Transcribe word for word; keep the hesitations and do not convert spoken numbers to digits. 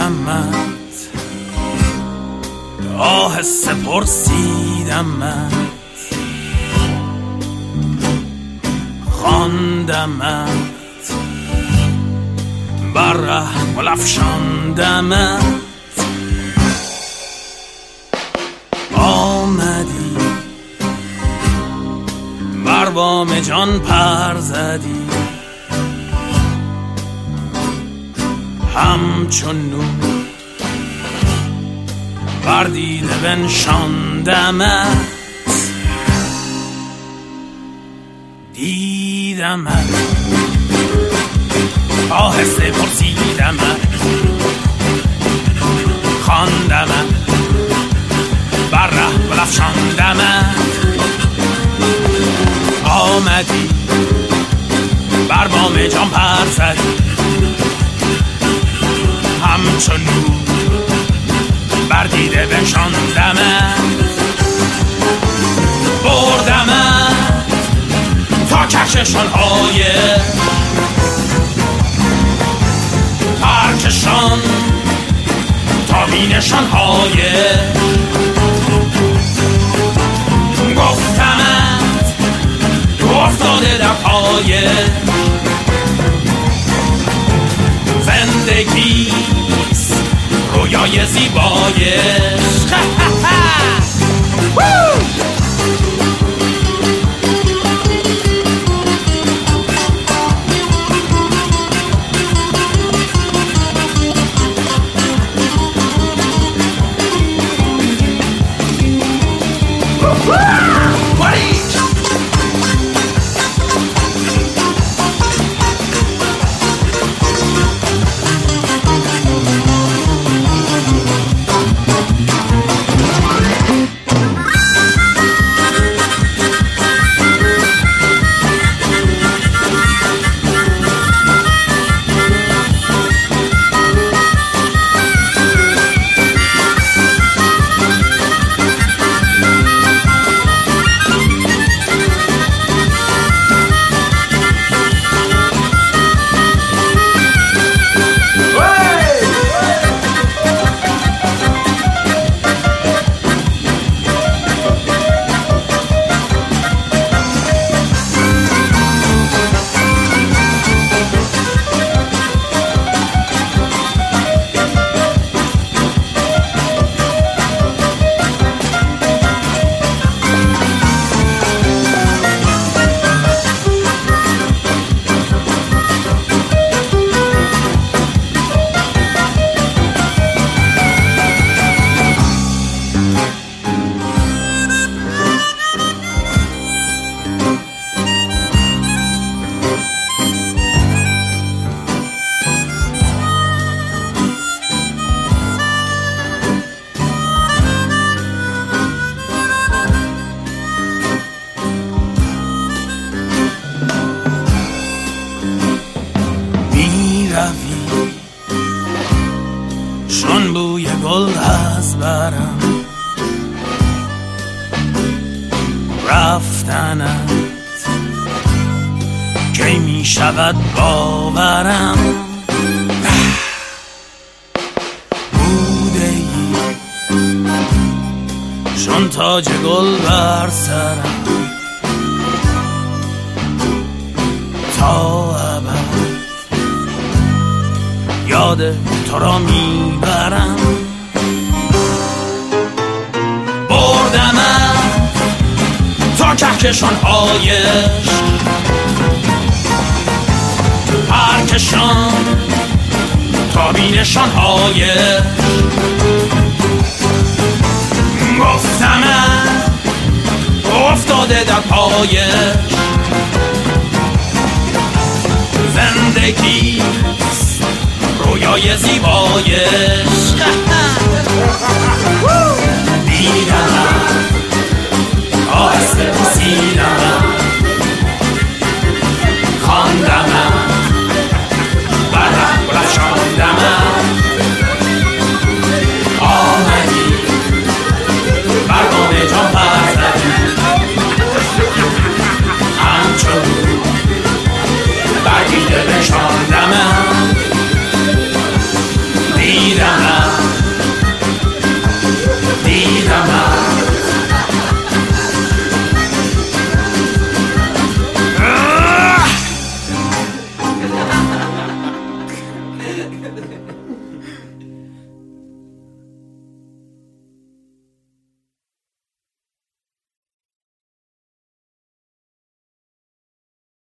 دیدمت، آهسته پرسیدمت، خواندمت، بر ره گل افشاندمت، آمدی بر بام جان پر زدی، همچون نور بر دیده بنشاندمت، دیدمت، آهسته پرسیدمت، خواندمت، بر ره گل افشاندمت، آمدی بر بام جان پر زدی، همچون نور بر دیده بنشاندمت، بردمت تا کهکشان‌های ترکشان، تا بینشان‌های گفتمت، تو افتاده در پای زندگیست رویای زیبایش. چون بوی گل از برم رفتنت کی می شود باورم، بوده ای چون تاج گل بر سرم تا ابد یاد تو را میبرم، بردمت تا کهکشان‌هایش پرکشان، تا بینشان‌هایش گفتمت، افتاده در پایش زندگی رویای زیبایش. دیدمت، آهسته پرسیدمت، خواندمت، بر ره گل افشاندمت، آمدی بر بام جان پر زدی، همچون بر دیده بنشاندمت، دیدمت